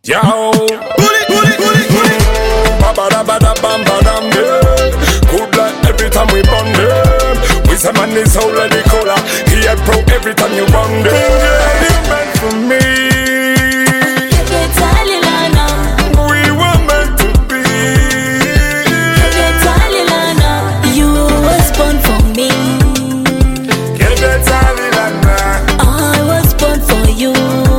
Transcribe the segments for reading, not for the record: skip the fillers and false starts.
Yo, ba-ba-da-ba-da-bam-ba-dam, yeah. Good like every time we bond them. We say man is all of the color. He had pro every time you bond them. Yeah, you meant for me. We were meant to be. You was born for me. I was born for you.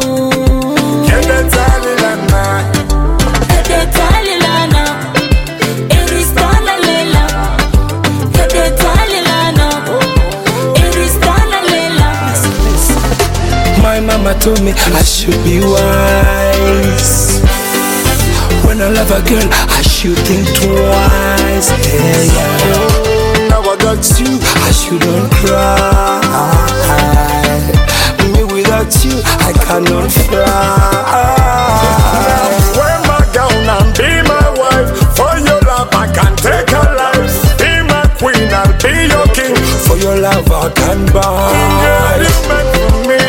My mama told me I should be wise. When I love a girl, I should think twice. Yeah, yeah. Now I got you, I shouldn't cry. Me without you, I cannot fly. Wear my gown and be my wife. For your love, I can take a life. Be my queen, I'll be your king. For your love, I can buy. Yeah, you meant for me.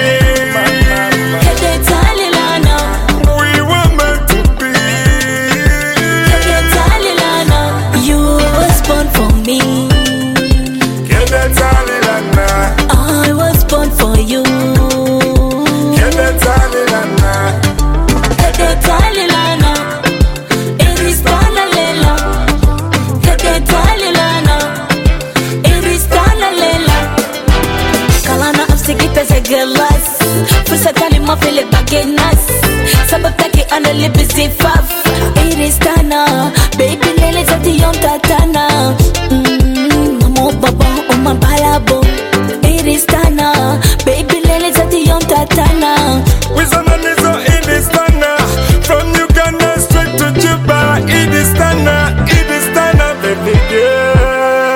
We were meant to be. You was born for me. I was born for you. Gelas, fusatali mafele bagenas, sababtaki anali busy faf. Iristana, baby lele zati yon tatana. Namo baba oma balabo. Iristana, baby lele zati yon tatana. Wizamanizo Iristana, from Uganda straight to Juba. Iristana, Iristana, baby girl.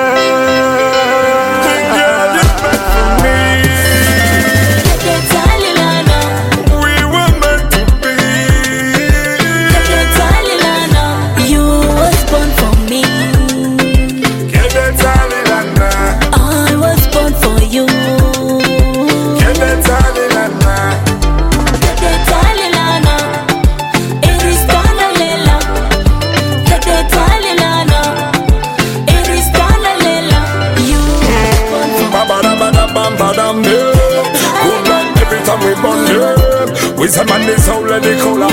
We say man is all of the color.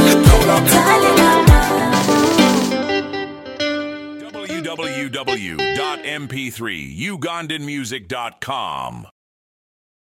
www.mp3ugandanmusic.com